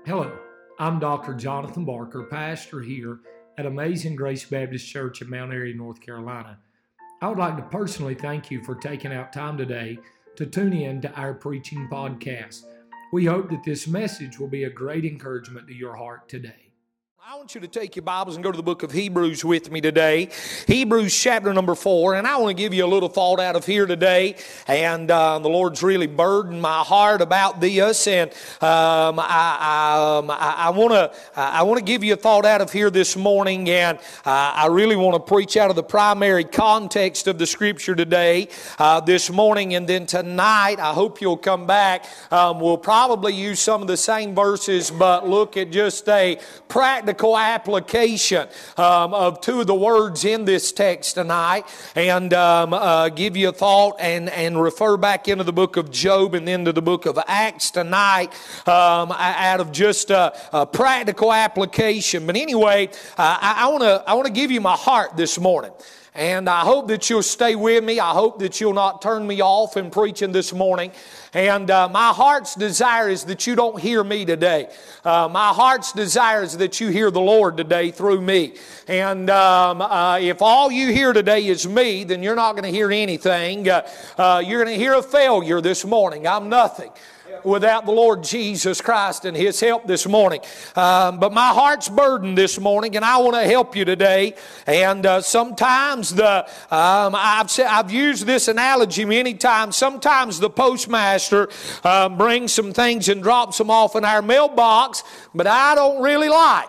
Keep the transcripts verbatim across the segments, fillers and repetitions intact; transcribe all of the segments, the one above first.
Hello, I'm Doctor Jonathan Barker, pastor here at Amazing Grace Baptist Church in Mount Airy, North Carolina. I would like to personally thank you for taking out time today to tune in to our preaching podcast. We hope that this message will be a great encouragement to your heart today. I want you to take your Bibles and go to the book of Hebrews with me today. Hebrews chapter number four, and I want to give you a little thought out of here today. And uh, the Lord's really burdened my heart about this, and um, I, I, um, I, I want to I want to give you a thought out of here this morning. And uh, I really want to preach out of the primary context of the Scripture today, uh, this morning, and then tonight. I hope you'll come back. Um, we'll probably use some of the same verses, but look at just a practical application um, of two of the words in this text tonight, and um, uh, give you a thought and, and refer back into the book of Job and then to the book of Acts tonight um, out of just a, a practical application. But anyway, uh, I want to I want to give you my heart this morning. And I hope that you'll stay with me. I hope that you'll not turn me off in preaching this morning. And uh, my heart's desire is that you don't hear me today. Uh, my heart's desire is that you hear the Lord today through me. And um, uh, if all you hear today is me, then you're not going to hear anything. Uh, uh, you're going to hear a failure this morning. I'm nothing without the Lord Jesus Christ and His help this morning. Um, but my heart's burdened this morning, and I want to help you today. And uh, sometimes the um, I've said, I've used this analogy many times. Sometimes the postmaster uh, brings some things and drops them off in our mailbox, but I don't really like.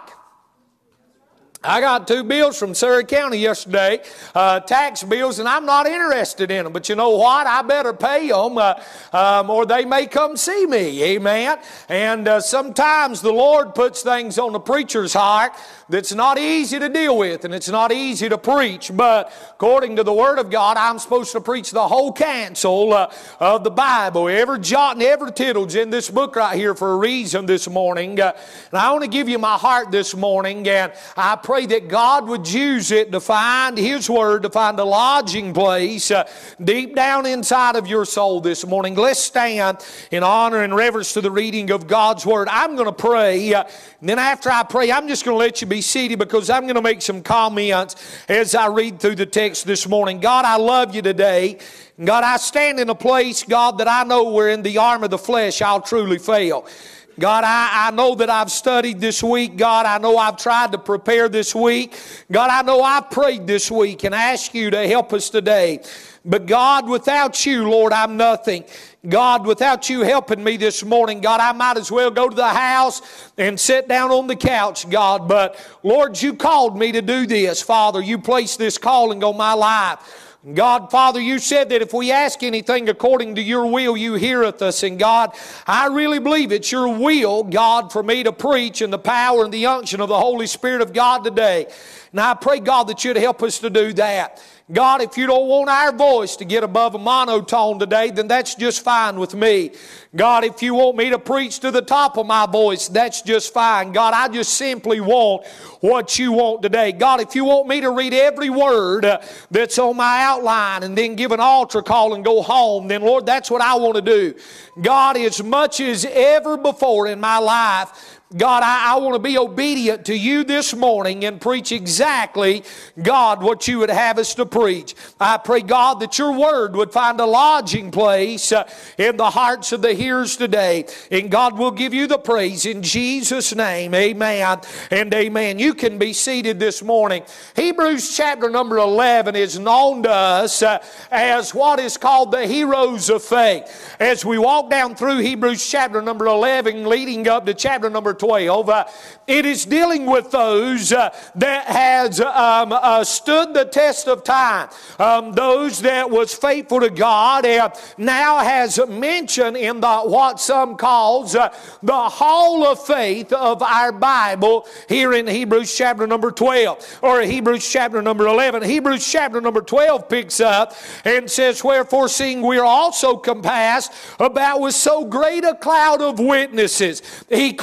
I got two bills from Surrey County yesterday, uh, tax bills, and I'm not interested in them. But you know what? I better pay them, uh, um, or they may come see me. Amen. And uh, sometimes the Lord puts things on the preacher's heart that's not easy to deal with, and it's not easy to preach. But according to the Word of God, I'm supposed to preach the whole counsel uh, of the Bible. Every jot and every tittle's in this book right here for a reason this morning. Uh, and I want to give you my heart this morning, and I pray Pray that God would use it to find His Word, to find a lodging place uh, deep down inside of your soul this morning. Let's stand in honor and reverence to the reading of God's Word. I'm going to pray, uh, and then after I pray, I'm just going to let you be seated because I'm going to make some comments as I read through the text this morning. God, I love you today. God, I stand in a place, God, that I know where in the arm of the flesh I'll truly fail. God, I, I know that I've studied this week. God, I know I've tried to prepare this week. God, I know I've prayed this week and asked you to help us today. But God, without you, Lord, I'm nothing. God, without you helping me this morning, God, I might as well go to the house and sit down on the couch, God. But Lord, you called me to do this. Father, you placed this calling on my life. God, Father, you said that if we ask anything according to your will, you heareth us. And God, I really believe it's your will, God, for me to preach in the power and the unction of the Holy Spirit of God today. And I pray, God, that you'd help us to do that. God, if you don't want our voice to get above a monotone today, then that's just fine with me. God, if you want me to preach to the top of my voice, that's just fine. God, I just simply want what you want today. God, if you want me to read every word uh, that's on my outline and then give an altar call and go home, then Lord, that's what I want to do. God, as much as ever before in my life, God, I, I want to be obedient to you this morning and preach exactly, God, what you would have us to preach. I pray, God, that your word would find a lodging place uh, in the hearts of the hearers today. And God will give you the praise in Jesus' name. Amen and amen. You can be seated this morning. Hebrews chapter number eleven is known to us uh, as what is called the heroes of faith. As we walk down through Hebrews chapter number eleven, leading up to chapter number twelve, uh, it is dealing with those uh, that has um, uh, stood the test of time. Um, those that was faithful to God and now has mentioned in the what some calls uh, the hall of faith of our Bible here in Hebrews chapter number twelve, or Hebrews chapter number eleven. Hebrews chapter number twelve picks up and says, wherefore seeing we are also compassed about with so great a cloud of witnesses, he calls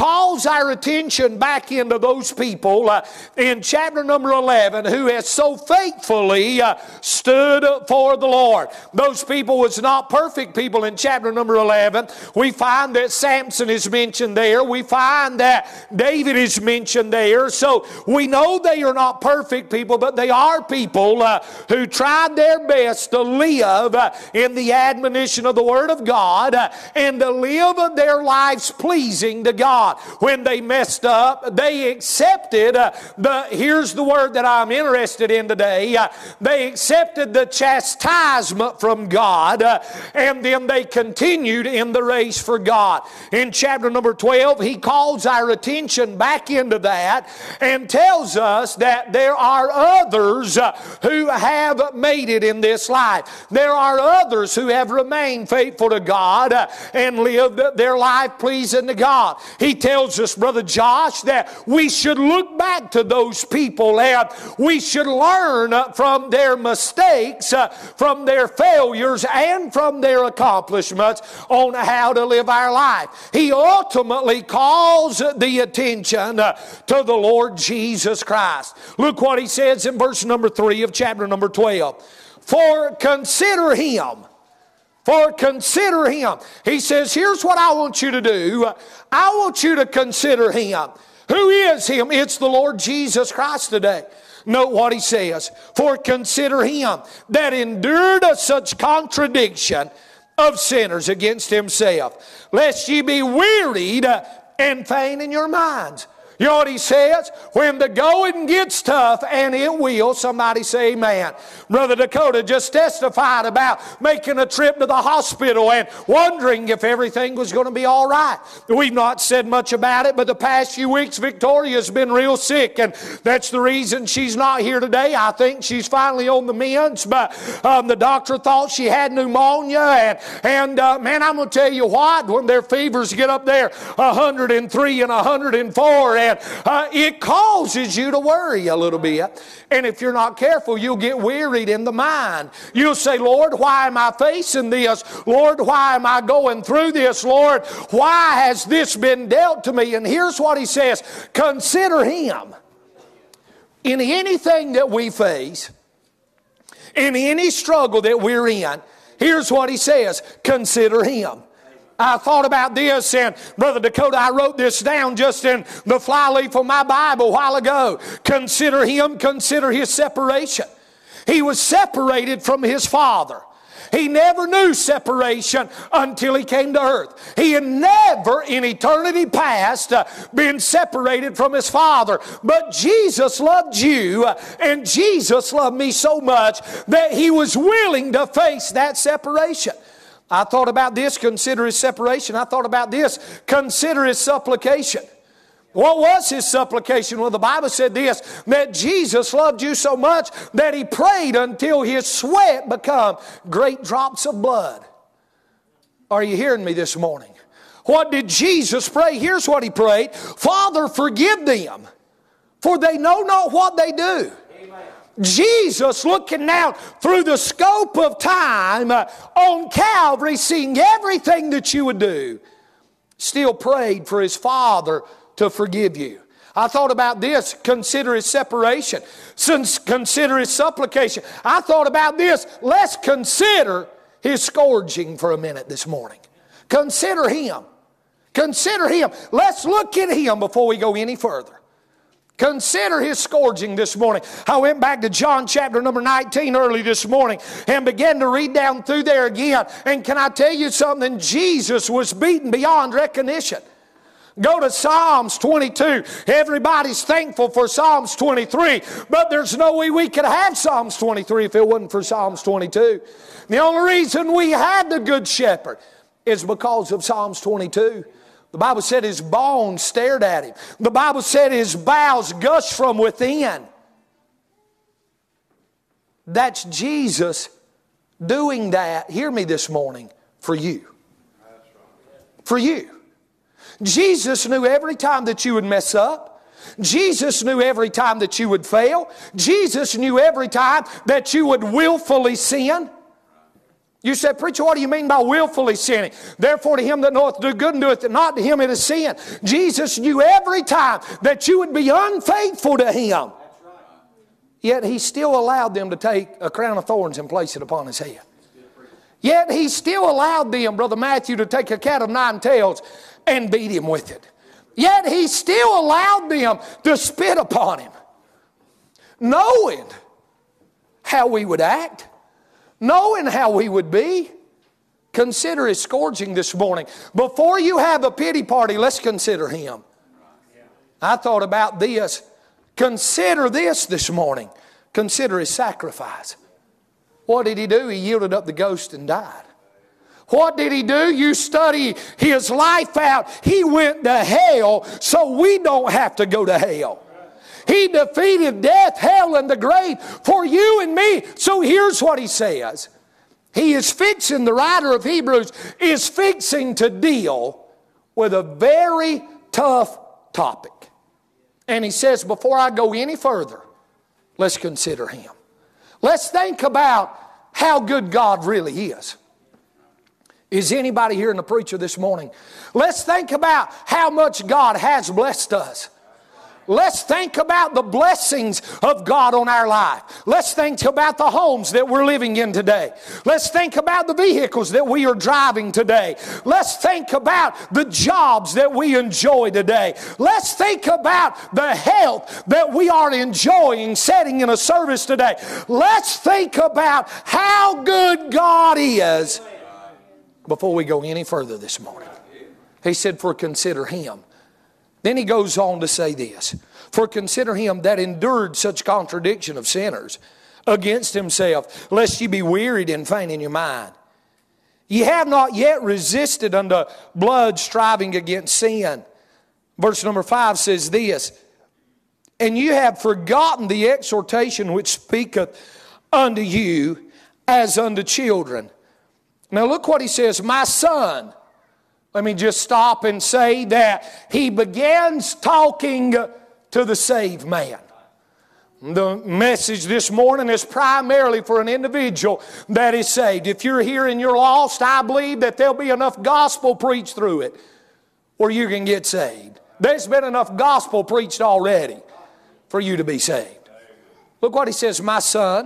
our attention back into those people uh, in chapter number eleven who has so faithfully uh, stood for the Lord. Those people was not perfect people in chapter number eleven. We find that Samson is mentioned there. We find that David is mentioned there. So we know they are not perfect people, but they are people uh, who tried their best to live uh, in the admonition of the Word of God uh, and to live their lives pleasing to God. When they messed up, they accepted uh, the, here's the word that I'm interested in today, uh, they accepted the chastisement from God uh, and then they continued in the race for God. In chapter number twelve, he calls our attention back into that and tells us that there are others uh, who have made it in this life. There are others who have remained faithful to God uh, and lived their life pleasing to God. He tells us, Brother Josh, that we should look back to those people and we should learn uh, from their mistakes, uh, from their failures, and from their accomplishments on how to live our life. He ultimately calls the attention uh, to the Lord Jesus Christ. Look what he says in verse number three of chapter number twelve. For consider him. For consider him. He says, here's what I want you to do. I want you to consider him. Who is him? It's the Lord Jesus Christ today. Note what he says. For consider him that endured such contradiction of sinners against himself, lest ye be wearied and faint in your minds. You know what he says? When the going gets tough, and it will, somebody say amen. Brother Dakota just testified about making a trip to the hospital and wondering if everything was going to be all right. We've not said much about it, but the past few weeks Victoria's been real sick, and that's the reason she's not here today. I think she's finally on the mends, but um, the doctor thought she had pneumonia, and, and uh, man, I'm going to tell you what, when their fevers get up there one hundred three and one hundred four, and Uh, it causes you to worry a little bit. And if you're not careful, you'll get wearied in the mind. You'll say, Lord, why am I facing this? Lord, why am I going through this? Lord, why has this been dealt to me? And here's what he says. Consider him. In anything that we face, in any struggle that we're in, here's what he says. Consider him. I thought about this, and Brother Dakota, I wrote this down just in the flyleaf of my Bible a while ago. Consider him, consider his separation. He was separated from his Father. He never knew separation until he came to earth. He had never in eternity past uh, been separated from his Father. But Jesus loved you, uh, and Jesus loved me so much that he was willing to face that separation. I thought about this, consider his separation. I thought about this, consider his supplication. What was his supplication? Well, the Bible said this, that Jesus loved you so much that he prayed until his sweat became great drops of blood. Are you hearing me this morning? What did Jesus pray? Here's what he prayed. Father, forgive them, for they know not what they do. Jesus, looking down through the scope of time uh, on Calvary, seeing everything that you would do, still prayed for his Father to forgive you. I thought about this, consider his separation, since consider his supplication. I thought about this, let's consider his scourging for a minute this morning. Consider him. Consider him. Let's look at him before we go any further. Consider his scourging this morning. I went back to John chapter number nineteen early this morning and began to read down through there again. And can I tell you something? Jesus was beaten beyond recognition. Go to Psalms twenty-two. Everybody's thankful for Psalms twenty-three, but there's no way we could have Psalms twenty-three if it wasn't for Psalms twenty-two. The only reason we had the Good Shepherd is because of Psalms twenty-two. The Bible said his bones stared at him. The Bible said his bowels gushed from within. That's Jesus doing that, hear me this morning, for you. For you. Jesus knew every time that you would mess up. Jesus knew every time that you would fail. Jesus knew every time that you would willfully sin. You said, preacher, what do you mean by willfully sinning? Therefore to him that knoweth to do good and doeth it not, to him it is sin. Jesus knew every time that you would be unfaithful to him. Yet he still allowed them to take a crown of thorns and place it upon his head. Yet he still allowed them, Brother Matthew, to take a cat of nine tails and beat him with it. Yet he still allowed them to spit upon him, knowing how we would act, knowing how we would be. Consider his scourging this morning. Before you have a pity party, let's consider him. I thought about this. Consider this this morning. Consider his sacrifice. What did he do? He yielded up the ghost and died. What did he do? You study his life out. He went to hell so we don't have to go to hell. He defeated death, hell, and the grave for you and me. So here's what he says. He is fixing, the writer of Hebrews is fixing to deal with a very tough topic. And he says, before I go any further, let's consider him. Let's think about how good God really is. Is anybody hearing the preacher this morning? Let's think about how much God has blessed us. Let's think about the blessings of God on our life. Let's think about the homes that we're living in today. Let's think about the vehicles that we are driving today. Let's think about the jobs that we enjoy today. Let's think about the health that we are enjoying sitting in a service today. Let's think about how good God is before we go any further this morning. He said, for consider him. Then he goes on to say this. For consider him that endured such contradiction of sinners against himself, lest ye be wearied and faint in your mind. Ye have not yet resisted unto blood, striving against sin. Verse number five says this. And you have forgotten the exhortation which speaketh unto you as unto children. Now look what he says. My son. Let me just stop and say that he begins talking to the saved man. The message this morning is primarily for an individual that is saved. If you're here and you're lost, I believe that there'll be enough gospel preached through it where you can get saved. There's been enough gospel preached already for you to be saved. Look what he says, my son,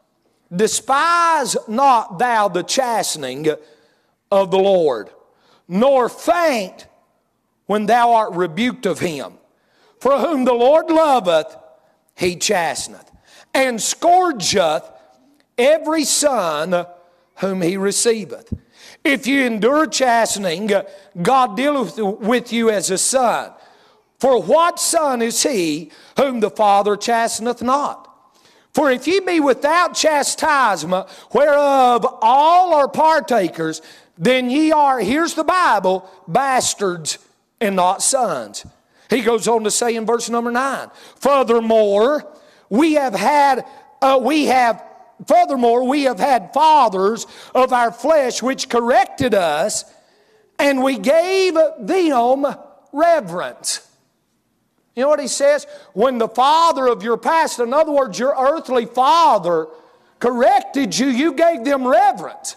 despise not thou the chastening of the Lord, nor faint when thou art rebuked of him. For whom the Lord loveth, he chasteneth, and scourgeth every son whom he receiveth. If you endure chastening, God dealeth with you as a son. For what son is he whom the Father chasteneth not? For if ye be without chastisement, whereof all are partakers, then ye are, here's the Bible, bastards and not sons. He goes on to say in verse number nine, furthermore, we have had, uh, we have, furthermore, we have had fathers of our flesh which corrected us, and we gave them reverence. You know what he says? When the father of your past, in other words, your earthly father, corrected you, you gave them reverence.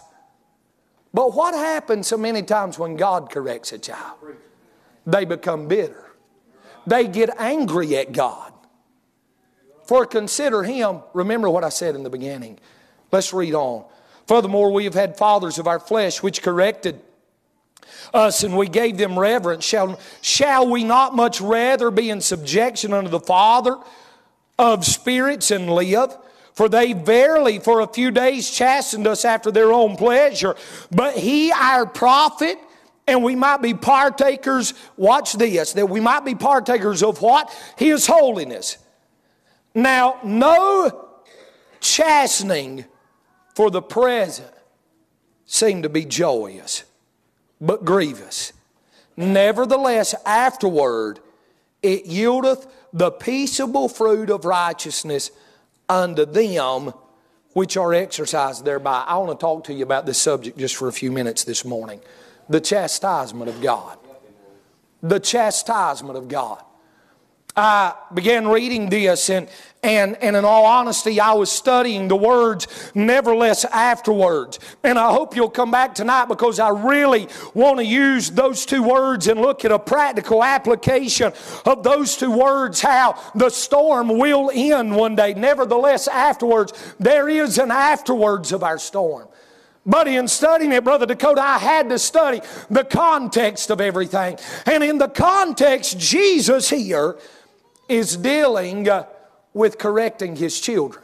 But what happens so many times when God corrects a child? They become bitter. They get angry at God. For consider him, remember what I said in the beginning. Let's read on. Furthermore, we have had fathers of our flesh which corrected us, and we gave them reverence. Shall, shall we not much rather be in subjection unto the Father of spirits and live? For they verily for a few days chastened us after their own pleasure. But he, our prophet, and we might be partakers, watch this, that we might be partakers of what? His holiness. Now, no chastening for the present seemed to be joyous, but grievous. Nevertheless, afterward, it yieldeth the peaceable fruit of righteousness unto them which are exercised thereby. I want to talk to you about this subject just for a few minutes this morning. The chastisement of God. The chastisement of God. I began reading this, and, and, and in all honesty, I was studying the words, nevertheless afterwards. And I hope you'll come back tonight, because I really want to use those two words and look at a practical application of those two words, how the storm will end one day. Nevertheless afterwards, there is an afterwards of our storm. But in studying it, Brother Dakota, I had to study the context of everything. And in the context, Jesus here is dealing uh, with correcting His children.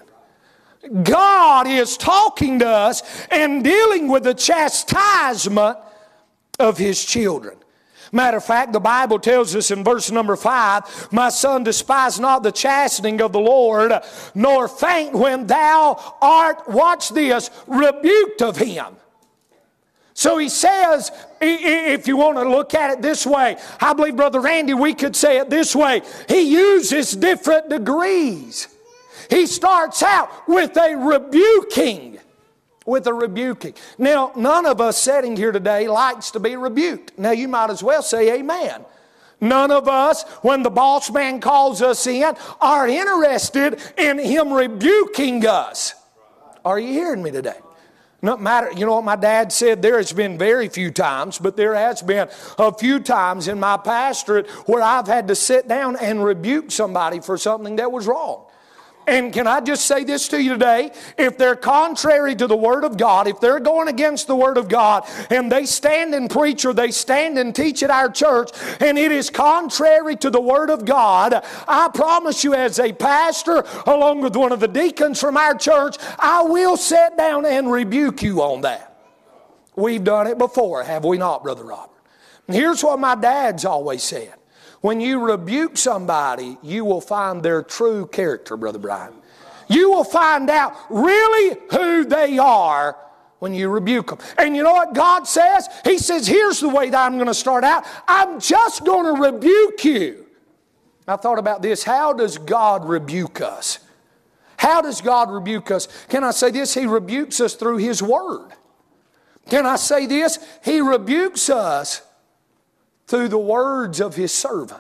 God is talking to us and dealing with the chastisement of His children. Matter of fact, the Bible tells us in verse number five, my son, despise not the chastening of the Lord, nor faint when thou art, watch this, rebuked of Him. So he says, if you want to look at it this way, I believe, Brother Randy, we could say it this way. He uses different degrees. He starts out with a rebuking. With a rebuking. Now, none of us sitting here today likes to be rebuked. Now, you might as well say amen. None of us, when the boss man calls us in, are interested in him rebuking us. Are you hearing me today? No matter, you know what my dad said, there has been very few times, but there has been a few times in my pastorate where I've had to sit down and rebuke somebody for something that was wrong. And can I just say this to you today? If they're contrary to the Word of God, if they're going against the Word of God, and they stand and preach or they stand and teach at our church, and it is contrary to the Word of God, I promise you, as a pastor, along with one of the deacons from our church, I will sit down and rebuke you on that. We've done it before, have we not, Brother Robert? And here's what my dad's always said. When you rebuke somebody, you will find their true character, Brother Brian. You will find out really who they are when you rebuke them. And you know what God says? He says, here's the way that I'm going to start out. I'm just going to rebuke you. I thought about this. How does God rebuke us? How does God rebuke us? Can I say this? He rebukes us through His Word. Can I say this? He rebukes us through the words of His servant.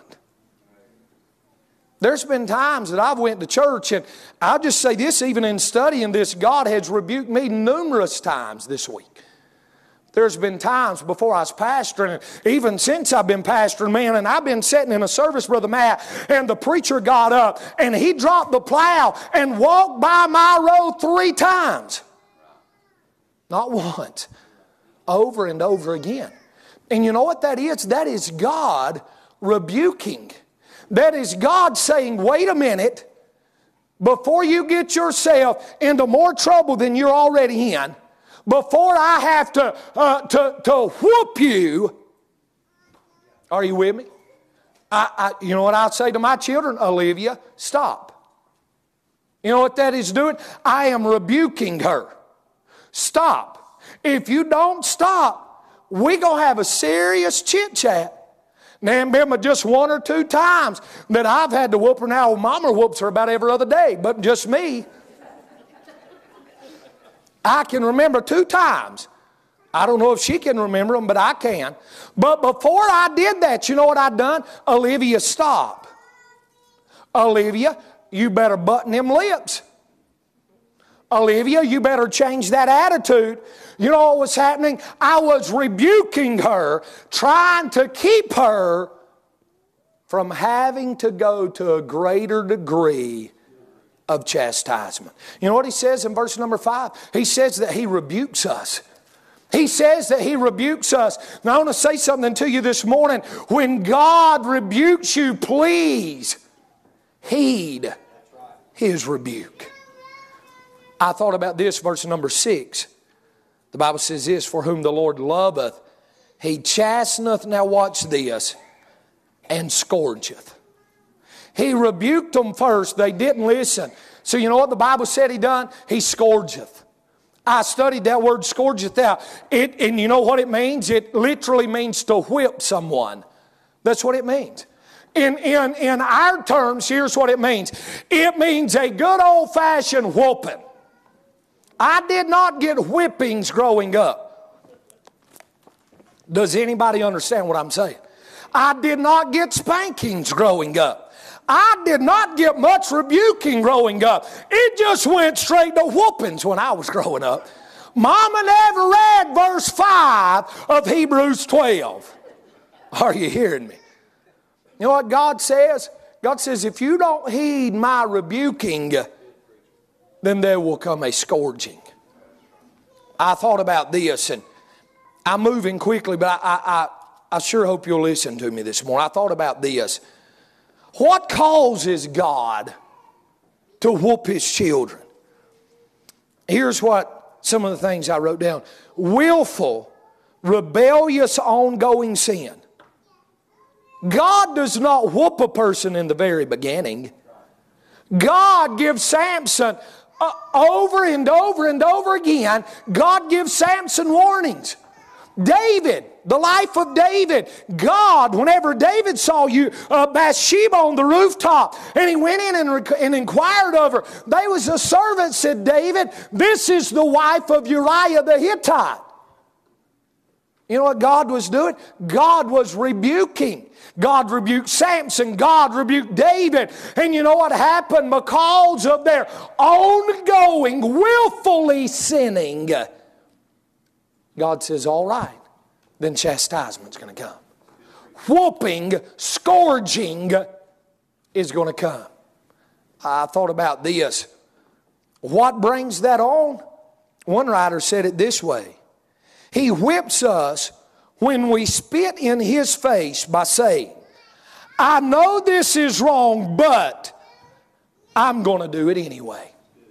There's been times that I've went to church, and I'll just say this, even in studying this, God has rebuked me numerous times this week. There's been times before I was pastoring, and even since I've been pastoring, man, and I've been sitting in a service, Brother Matt, and the preacher got up, and he dropped the plow and walked by my row three times. Not once. Over and over again. And you know what that is? That is God rebuking. That is God saying, wait a minute, before you get yourself into more trouble than you're already in, before I have to, uh, to, to whoop you, are you with me? I, I, you know what I'll say to my children? Olivia, stop. You know what that is doing? I am rebuking her. Stop. If you don't stop, we're going to have a serious chit-chat. Now, remember, just one or two times that I've had to whoop her. Now, Mama whoops her about every other day, but just me. I can remember two times. I don't know if she can remember them, but I can. But before I did that, you know what I'd done? Olivia, stop. Olivia, you better button them lips. Olivia, you better change that attitude. You know what was happening? I was rebuking her, trying to keep her from having to go to a greater degree of chastisement. You know what he says in verse number five? He says that he rebukes us. He says that he rebukes us. Now I want to say something to you this morning. When God rebukes you, please heed His rebuke. I thought about this, verse number six. The Bible says this, for whom the Lord loveth, He chasteneth, now watch this, and scourgeth. He rebuked them first. They didn't listen. So you know what the Bible said He done? He scourgeth. I studied that word scourgeth out. It, and you know what it means? It literally means to whip someone. That's what it means. In, in, in our terms, here's what it means. It means a good old-fashioned whooping. I did not get whippings growing up. Does anybody understand what I'm saying? I did not get spankings growing up. I did not get much rebuking growing up. It just went straight to whoopings when I was growing up. Mama never read verse five of Hebrews twelve. Are you hearing me? You know what God says? God says, if you don't heed my rebuking, then there will come a scourging. I thought about this, and I'm moving quickly, but I, I, I, I sure hope you'll listen to me this morning. I thought about this. What causes God to whoop His children? Here's what some of the things I wrote down. Willful, rebellious, ongoing sin. God does not whoop a person in the very beginning. God gives Samson uh, over and over and over again, God gives Samson warnings. David, the life of David, God, whenever David saw you, uh, Bathsheba on the rooftop, and he went in and, rec- and inquired of her, there was a servant said, David, this is the wife of Uriah the Hittite. You know what God was doing? God was rebuking. God rebuked Samson. God rebuked David. And you know what happened? Because of their ongoing, willfully sinning, God says, all right, then chastisement's going to come. Whooping, scourging is going to come. I thought about this. What brings that on? One writer said it this way. He whips us when we spit in His face by saying, I know this is wrong, but I'm going to do it anyway.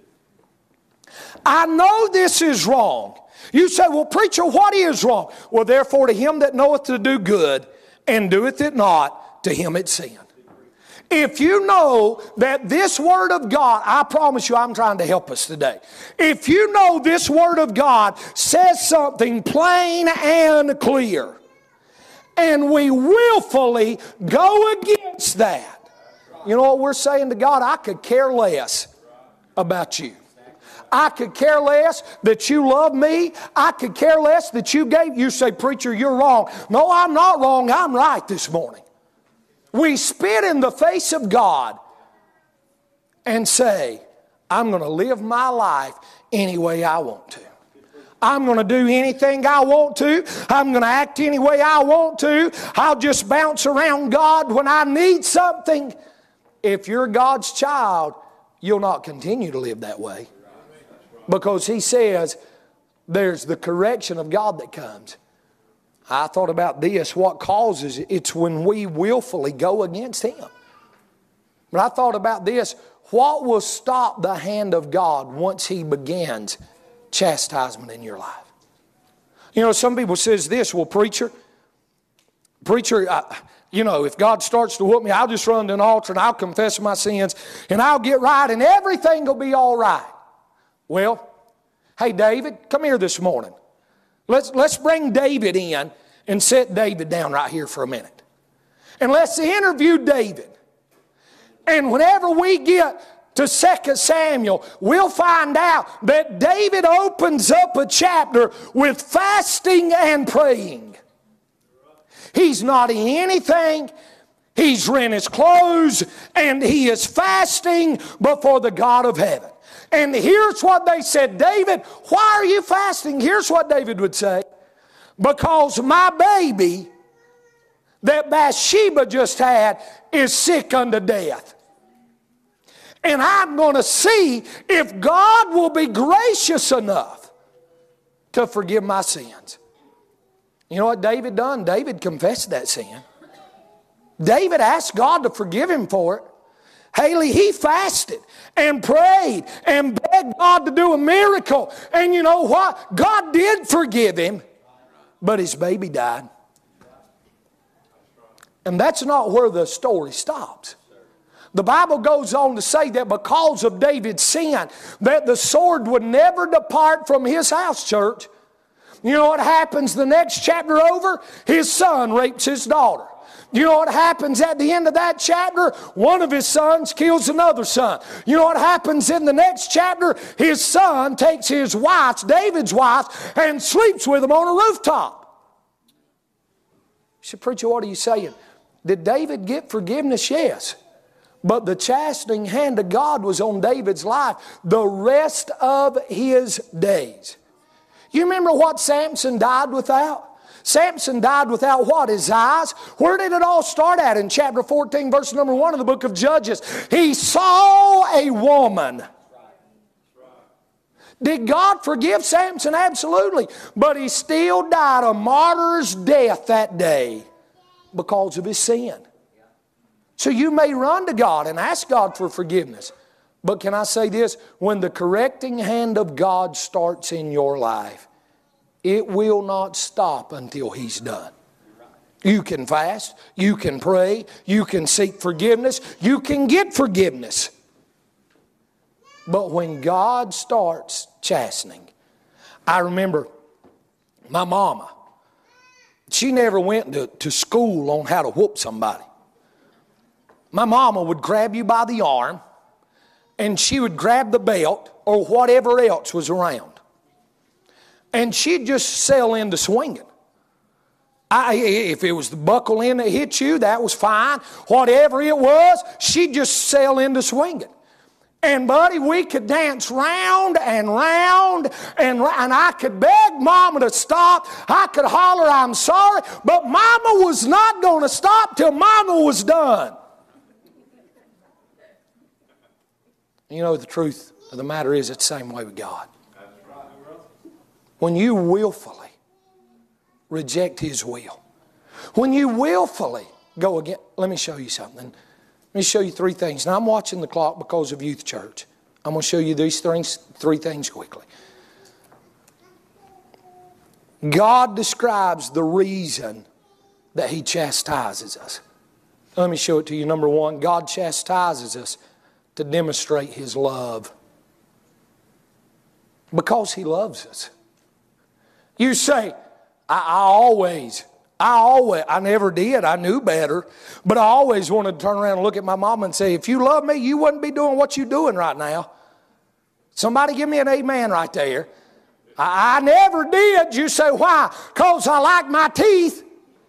I know this is wrong. You say, well, preacher, what is wrong? Well, therefore, to him that knoweth to do good and doeth it not, to him it's sin. If you know that this Word of God, I promise you I'm trying to help us today. If you know this Word of God says something plain and clear, and we willfully go against that, you know what we're saying to God? I could care less about you. I could care less that you love me. I could care less that you gave. You say, preacher, you're wrong. No, I'm not wrong. I'm right this morning. We spit in the face of God and say, I'm going to live my life any way I want to. I'm going to do anything I want to. I'm going to act any way I want to. I'll just bounce around God when I need something. If you're God's child, you'll not continue to live that way. Because He says there's the correction of God that comes. I thought about this. What causes it? It's when we willfully go against Him. But I thought about this. What will stop the hand of God once He begins chastisement in your life? You know, some people says this, well, preacher, preacher, I, you know, if God starts to whoop me, I'll just run to an altar and I'll confess my sins and I'll get right and everything will be all right. Well, hey, David, come here this morning. Let's, let's bring David in and set David down right here for a minute. And let's interview David. And whenever we get to Second Samuel, we'll find out that David opens up a chapter with fasting and praying. He's not eating anything. He's rent his clothes and he is fasting before the God of heaven. And here's what they said, David, why are you fasting? Here's what David would say. Because my baby that Bathsheba just had is sick unto death. And I'm going to see if God will be gracious enough to forgive my sins. You know what David done? David confessed that sin. David asked God to forgive him for it. Haley, he fasted and prayed and begged God to do a miracle. And you know what? God did forgive him, but his baby died. And that's not where the story stops. The Bible goes on to say that because of David's sin, that the sword would never depart from his house, church. You know what happens the next chapter over? His son rapes his daughter. You know what happens at the end of that chapter? One of his sons kills another son. You know what happens in the next chapter? His son takes his wife, David's wife, and sleeps with him on a rooftop. You say, preacher, what are you saying? Did David get forgiveness? Yes. But the chastening hand of God was on David's life the rest of his days. You remember what Samson died without? Samson died without what? His eyes. Where did it all start at? In chapter fourteen, verse number one of the book of Judges. He saw a woman. Did God forgive Samson? Absolutely. But he still died a martyr's death that day because of his sin. So you may run to God and ask God for forgiveness. But can I say this? When the correcting hand of God starts in your life, it will not stop until He's done. You can fast, you can pray, you can seek forgiveness, you can get forgiveness. But when God starts chastening, I remember my mama, she never went to, to school on how to whoop somebody. My mama would grab you by the arm and she would grab the belt or whatever else was around. And she'd just sail into swinging. I, if it was the buckle in that hit you, that was fine. Whatever it was, she'd just sail into swinging. And buddy, we could dance round and round, and, and I could beg Mama to stop. I could holler, I'm sorry. But Mama was not going to stop till Mama was done. You know, the truth of the matter is it's the same way with God. When you willfully reject His will, when you willfully go again, let me show you something. Let me show you three things. Now I'm watching the clock because of Youth Church. I'm going to show you these things, three things quickly. God describes the reason that He chastises us. Let me show it to you. Number one, God chastises us to demonstrate His love. Because He loves us. You say, I, I always, I always, I never did, I knew better, but I always wanted to turn around and look at my mom and say, if you love me, you wouldn't be doing what you're doing right now. Somebody give me an amen right there. I, I never did. You say, why? Because I like my teeth.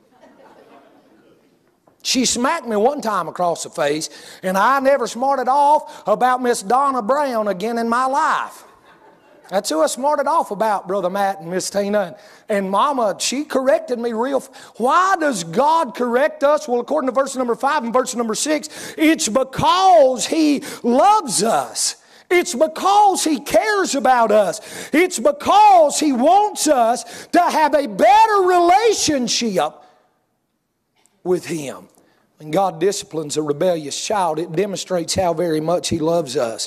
She smacked me one time across the face, and I never smarted off about Miss Donna Brown again in my life. That's who I smarted off about, Brother Matt and Miss Tina. And Mama, she corrected me real. Why does God correct us? Well, according to verse number five and verse number six, it's because He loves us. It's because He cares about us. It's because He wants us to have a better relationship with Him. When God disciplines a rebellious child, it demonstrates how very much He loves us.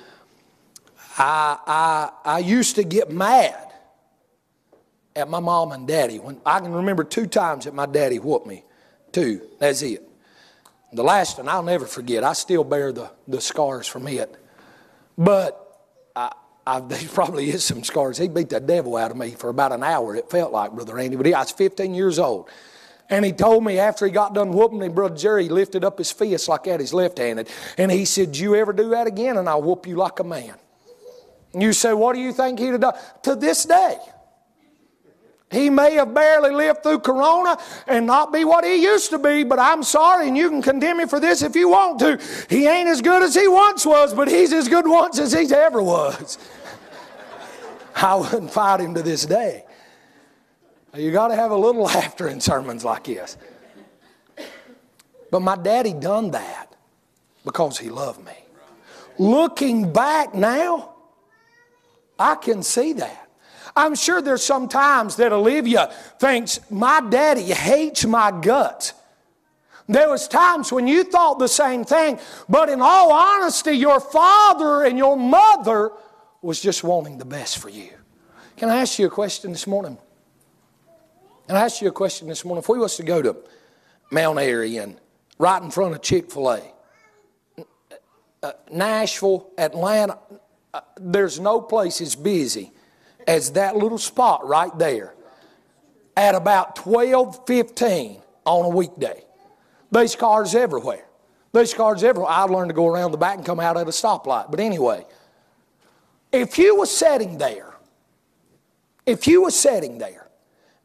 I, I, I used to get mad at my mom and daddy. When I can remember two times that my daddy whooped me. Two, that's it. The last one I'll never forget. I still bear the, the scars from it. But I, I, there probably is some scars. He beat the devil out of me for about an hour, it felt like, Brother Andy. But he, I was fifteen years old. And he told me after he got done whooping me, Brother Jerry, he lifted up his fist like that, he's left-handed. And he said, "Do you ever do that again, and I'll whoop you like a man." And you say, what do you think he'd have done? To this day, he may have barely lived through Corona and not be what he used to be, but I'm sorry, and you can condemn me for this if you want to. He ain't as good as he once was, but he's as good once as he ever was. I wouldn't fight him to this day. You got to have a little laughter in sermons like this. But my daddy done that because he loved me. Looking back now, I can see that. I'm sure there's some times that Olivia thinks, my daddy hates my guts. There was times when you thought the same thing, but in all honesty, your father and your mother was just wanting the best for you. Can I ask you a question this morning? Can I ask you a question this morning? If we was to go to Mount Airy and right in front of Chick-fil-A, uh, Nashville, Atlanta, uh, there's no place as busy as that little spot right there at about twelve fifteen on a weekday. There's cars everywhere. There's cars everywhere. I learned to go around the back and come out at a stoplight. But anyway, if you were sitting there, if you were sitting there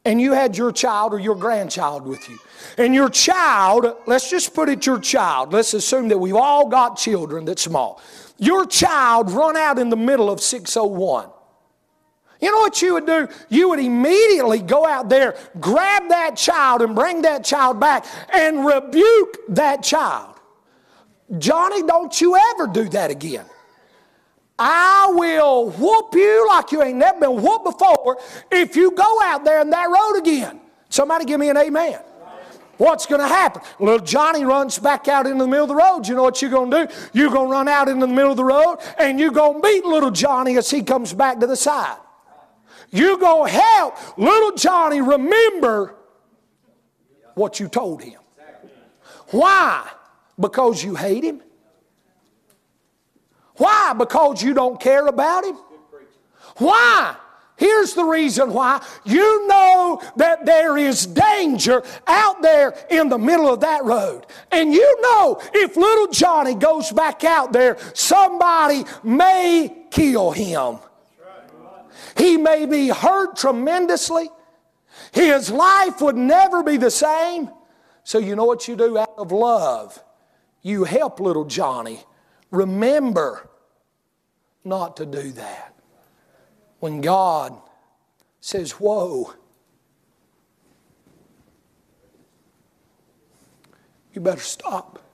and you had your child or your grandchild with you, and your child, let's just put it your child, let's assume that we've all got children that's small. Your child run out in the middle of six oh one. You know what you would do? You would immediately go out there, grab that child and bring that child back and rebuke that child. Johnny, don't you ever do that again. I will whoop you like you ain't never been whooped before if you go out there in that road again. Somebody give me an amen. What's going to happen? Little Johnny runs back out into the middle of the road. You know what you're going to do? You're going to run out into the middle of the road and you're going to beat little Johnny as he comes back to the side. You're going to help little Johnny remember what you told him. Why? Because you hate him? Why? Because you don't care about him? Why? Here's the reason why. You know that there is danger out there in the middle of that road. And you know if little Johnny goes back out there, somebody may kill him. He may be hurt tremendously. His life would never be the same. So you know what you do out of love? You help little Johnny remember not to do that. When God says, whoa, you better stop.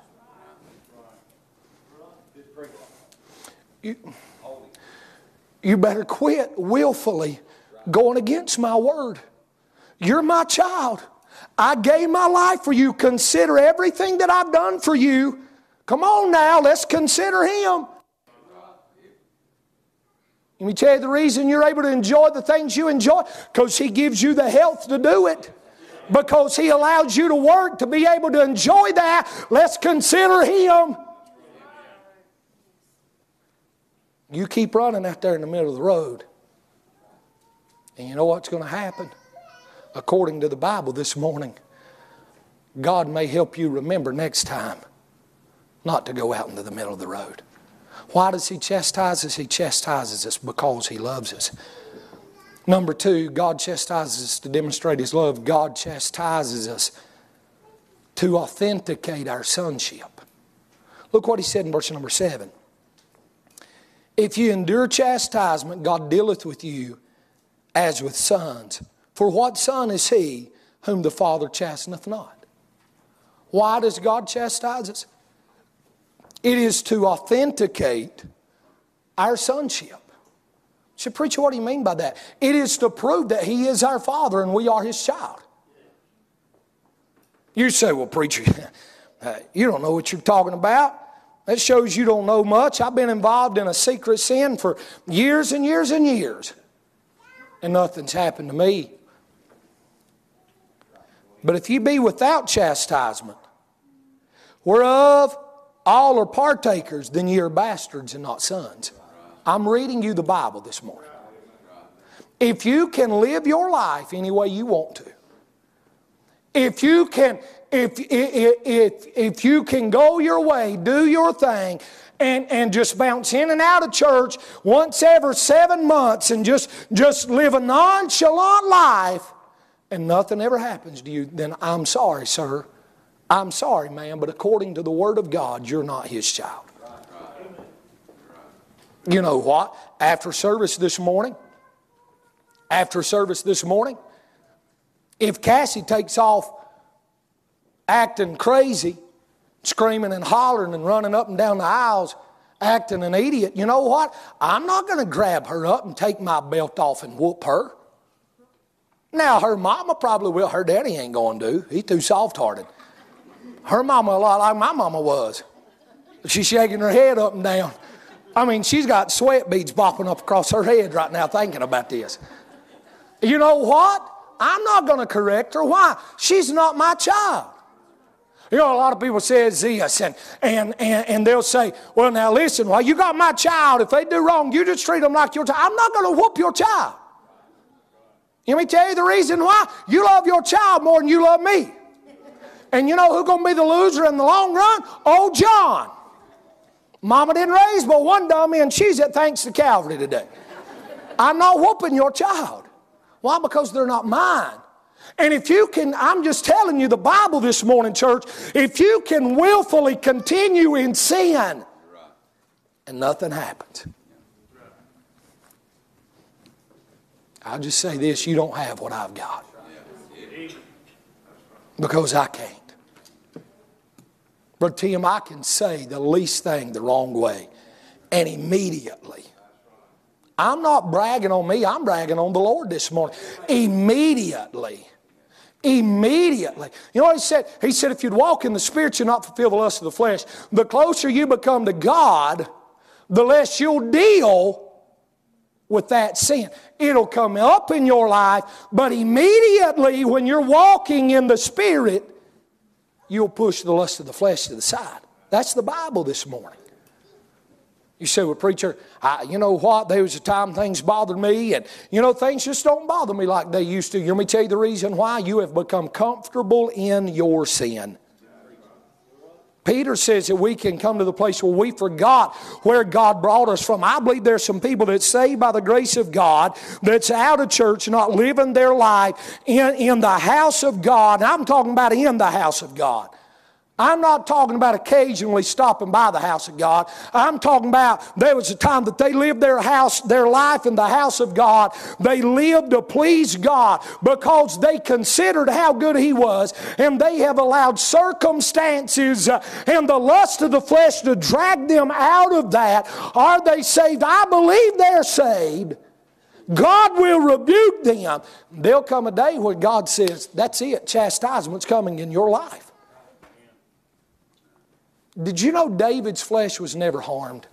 You, you better quit willfully going against my word. You're my child. I gave my life for you. Consider everything that I've done for you. Come on now, let's consider him. Let me tell you the reason you're able to enjoy the things you enjoy. Because he gives you the health to do it. Because he allows you to work to be able to enjoy that. Let's consider him. You keep running out there in the middle of the road. And you know what's going to happen? According to the Bible this morning, God may help you remember next time not to go out into the middle of the road. Why does he chastise us? He chastises us because he loves us. Number two, God chastises us to demonstrate his love. God chastises us to authenticate our sonship. Look what he said in verse number seven. If you endure chastisement, God dealeth with you as with sons. For what son is he whom the Father chasteneth not? Why does God chastise us? It is to authenticate our sonship. So, preacher, what do you mean by that? It is to prove that he is our Father and we are his child. You say, well, preacher, you don't know what you're talking about. That shows you don't know much. I've been involved in a secret sin for years and years and years. And nothing's happened to me. But if you be without chastisement, whereof all are partakers, then ye are bastards and not sons. I'm reading you the Bible this morning. If you can live your life any way you want to, if you can, if, if, if, if you can go your way, do your thing, and, and just bounce in and out of church once every seven months and just, just live a nonchalant life and nothing ever happens to you, then I'm sorry, sir. I'm sorry, ma'am, but according to the Word of God, you're not his child. You know what? After service this morning, after service this morning, if Cassie takes off acting crazy, screaming and hollering and running up and down the aisles, acting an idiot, you know what? I'm not going to grab her up and take my belt off and whoop her. Now, her mama probably will. Her daddy ain't going to. He's too soft-hearted. Her mama a lot like my mama was. She's shaking her head up and down. I mean, she's got sweat beads bopping up across her head right now thinking about this. You know what? I'm not going to correct her. Why? She's not my child. You know, a lot of people say this, and, and, and, and they'll say, well, now listen, well, you got my child. If they do wrong, you just treat them like your child. I'm not going to whoop your child. Let me tell you the reason why. You love your child more than you love me. And you know who's going to be the loser in the long run? Old John. Mama didn't raise but one dummy, and she's at Thanks to Calvary today. I'm not whooping your child. Why? Because they're not mine. And if you can, I'm just telling you the Bible this morning, church, if you can willfully continue in sin and nothing happens, I'll just say this, you don't have what I've got. Because I can't. But Tim, I can say the least thing the wrong way, and immediately. I'm not bragging on me, I'm bragging on the Lord this morning. Immediately. Immediately. You know what he said? He said if you'd walk in the Spirit, you'll not fulfill the lust of the flesh. The closer you become to God, the less you'll deal with that sin. It'll come up in your life, but immediately when you're walking in the Spirit, you'll push the lust of the flesh to the side. That's the Bible this morning. You say, well, preacher, I, you know what? There was a time things bothered me, and you know, things just don't bother me like they used to. Let me tell you the reason why. You have become comfortable in your sin. Peter says that we can come to the place where we forgot where God brought us from. I believe there's some people that's saved by the grace of God, that's out of church, not living their life in, in the house of God. And I'm talking about in the house of God. I'm not talking about occasionally stopping by the house of God. I'm talking about there was a time that they lived their house, their life in the house of God. They lived to please God because they considered how good He was, and they have allowed circumstances uh, and the lust of the flesh to drag them out of that. Are they saved? I believe they're saved. God will rebuke them. There'll come a day where God says, that's it, chastisement's coming in your life. Did you know David's flesh was never harmed?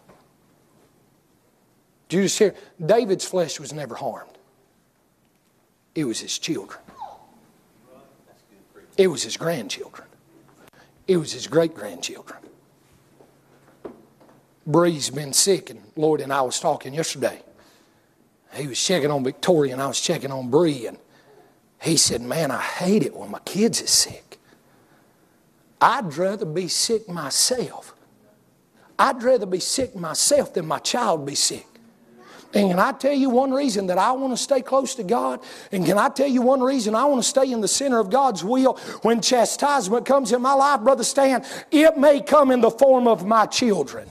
Did you just hear? David's flesh was never harmed. It was his children. It was his grandchildren. It was his great-grandchildren. Bree's been sick, and Lloyd and I was talking yesterday. He was checking on Victoria, and I was checking on Bree, and he said, man, I hate it when my kids is sick. I'd rather be sick myself. I'd rather be sick myself than my child be sick. And can I tell you one reason that I want to stay close to God? And can I tell you one reason I want to stay in the center of God's will? When chastisement comes in my life, Brother Stan, it may come in the form of my children.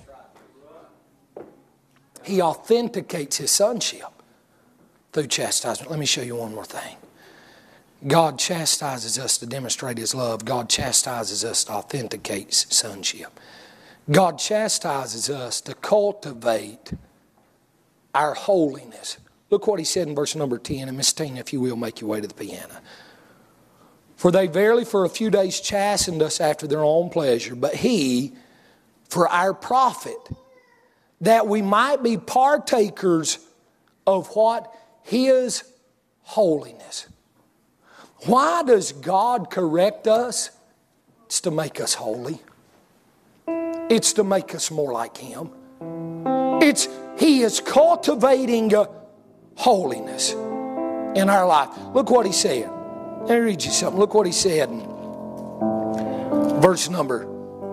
He authenticates His sonship through chastisement. Let me show you one more thing. God chastises us to demonstrate His love. God chastises us to authenticate sonship. God chastises us to cultivate our holiness. Look what He said in verse number ten. And Miss Tina, if you will, make your way to the piano. For they verily for a few days chastened us after their own pleasure, but He, for our profit, that we might be partakers of what? His holiness. Why does God correct us? It's to make us holy. It's to make us more like Him. It's He is cultivating uh, holiness in our life. Look what He said. Let me read you something. Look what He said in verse number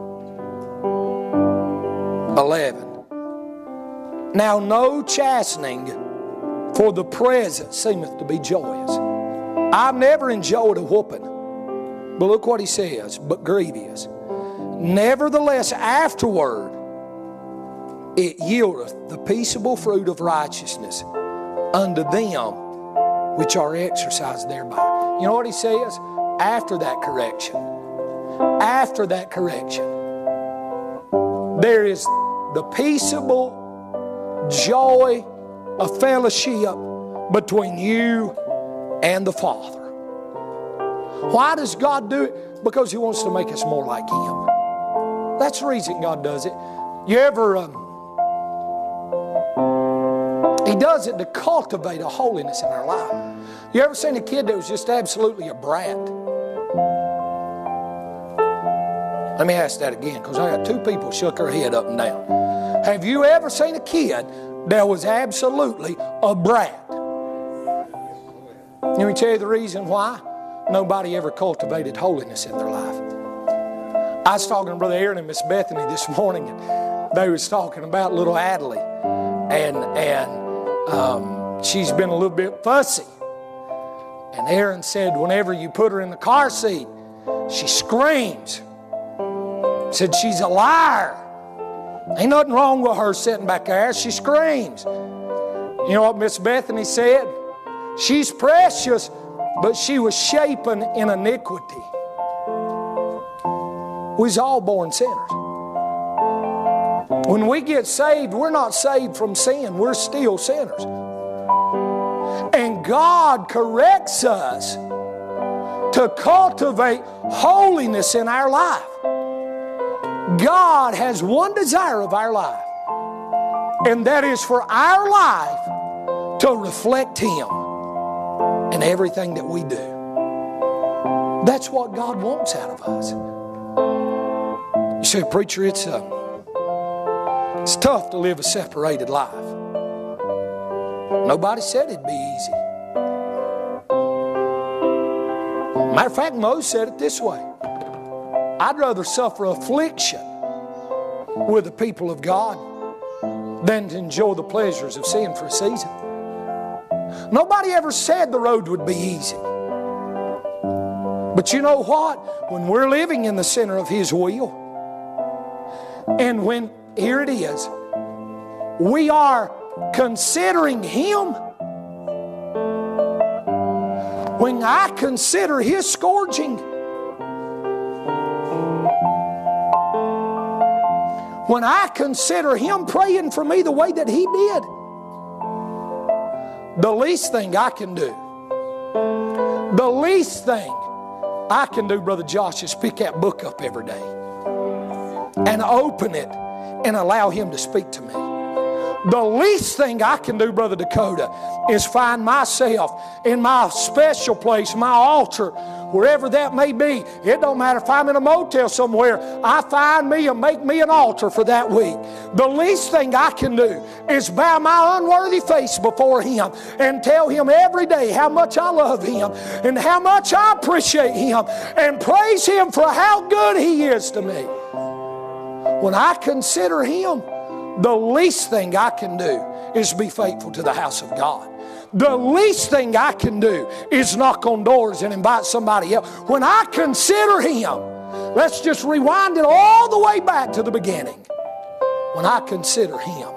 eleven. Now no chastening for the present seemeth to be joyous. I've never enjoyed a whooping. But look what He says, but grievous. Nevertheless, afterward, it yieldeth the peaceable fruit of righteousness unto them which are exercised thereby. You know what He says? After that correction, after that correction, there is the peaceable joy of fellowship between you and the Father. Why does God do it? Because He wants to make us more like Him. That's the reason God does it. You ever, um, He does it to cultivate a holiness in our life. You ever seen a kid that was just absolutely a brat? Let me ask that again, because I got two people shook their head up and down. Have you ever seen a kid that was absolutely a brat? Let me tell you the reason why. Nobody ever cultivated holiness in their life. I was talking to Brother Aaron and Miss Bethany this morning, and they was talking about little Adley. And, and um, she's been a little bit fussy. And Aaron said, whenever you put her in the car seat, she screams. Said she's a liar. Ain't nothing wrong with her sitting back there. She screams. You know what Miss Bethany said? She's precious, but she was shapen in iniquity. We was all born sinners. When we get saved, we're not saved from sin. We're still sinners. And God corrects us to cultivate holiness in our life. God has one desire of our life, and that is for our life to reflect Him in everything that we do. That's what God wants out of us. You say, preacher, it's uh, it's tough to live a separated life. Nobody said it'd be easy. Matter of fact, Moses said it this way: I'd rather suffer affliction with the people of God than to enjoy the pleasures of sin for a season. Nobody ever said the road would be easy. But you know what? When we're living in the center of His will, and when, here it is, we are considering Him, when I consider His scourging, when I consider Him praying for me the way that He did, the least thing I can do, the least thing I can do, Brother Josh, is pick that book up every day and open it and allow Him to speak to me. The least thing I can do, Brother Dakota, is find myself in my special place, my altar, wherever that may be. It don't matter if I'm in a motel somewhere. I find me and make me an altar for that week. The least thing I can do is bow my unworthy face before Him and tell Him every day how much I love Him and how much I appreciate Him and praise Him for how good He is to me. When I consider Him, the least thing I can do is be faithful to the house of God. The least thing I can do is knock on doors and invite somebody else. When I consider Him, let's just rewind it all the way back to the beginning. When I consider Him,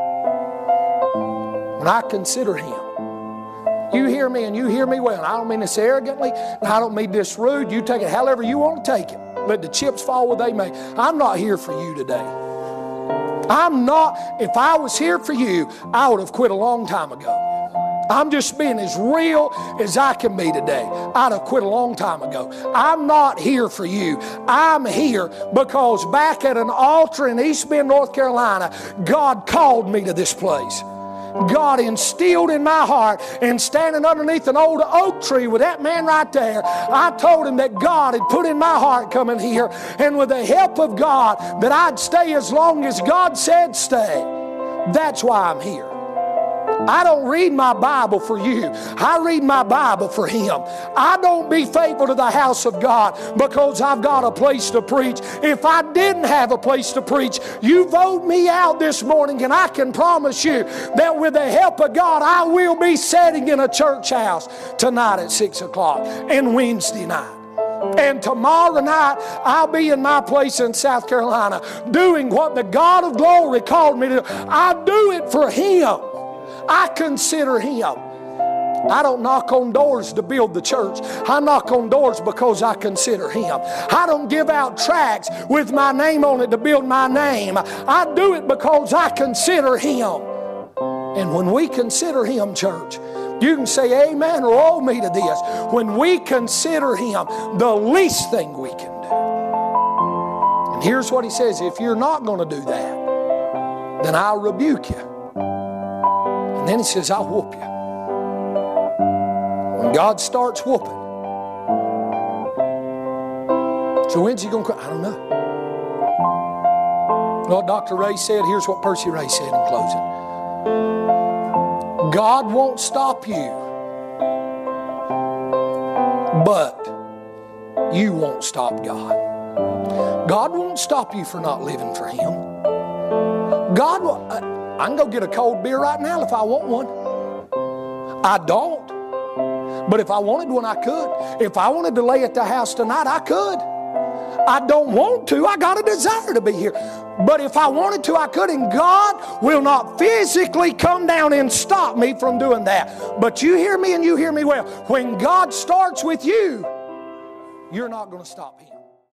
when I consider Him, you hear me and you hear me well. I don't mean this arrogantly, and I don't mean this rude. You take it however you want to take it. Let the chips fall where they may. I'm not here for you today. I'm not, if I was here for you, I would have quit a long time ago. I'm just being as real as I can be today. I'd have quit a long time ago. I'm not here for you. I'm here because back at an altar in East Bend, North Carolina, God called me to this place. God instilled in my heart, and standing underneath an old oak tree with that man right there, I told him that God had put in my heart coming here, and with the help of God, that I'd stay as long as God said stay. That's why I'm here. I don't read my Bible for you. I read my Bible for Him. I don't be faithful to the house of God because I've got a place to preach. If I didn't have a place to preach, you vote me out this morning, and I can promise you that with the help of God, I will be sitting in a church house tonight at six o'clock and Wednesday night. And tomorrow night, I'll be in my place in South Carolina doing what the God of glory called me to do. I do it for Him. I consider Him. I don't knock on doors to build the church. I knock on doors because I consider Him. I don't give out tracts with my name on it to build my name. I do it because I consider Him. And when we consider Him, church, you can say amen or oh me to this. When we consider Him, the least thing we can do. And here's what He says: if you're not going to do that, then I'll rebuke you. And then He says, I'll whoop you. When God starts whooping. So when's He going to cry? I don't know. You know what Doctor Ray said? Here's what Percy Ray said in closing. God won't stop you, but you won't stop God. God won't stop you for not living for Him. God will... Uh, I can go get a cold beer right now if I want one. I don't. But if I wanted one, I could. If I wanted to lay at the house tonight, I could. I don't want to. I got a desire to be here. But if I wanted to, I could. And God will not physically come down and stop me from doing that. But you hear me and you hear me well. When God starts with you, you're not going to stop Him.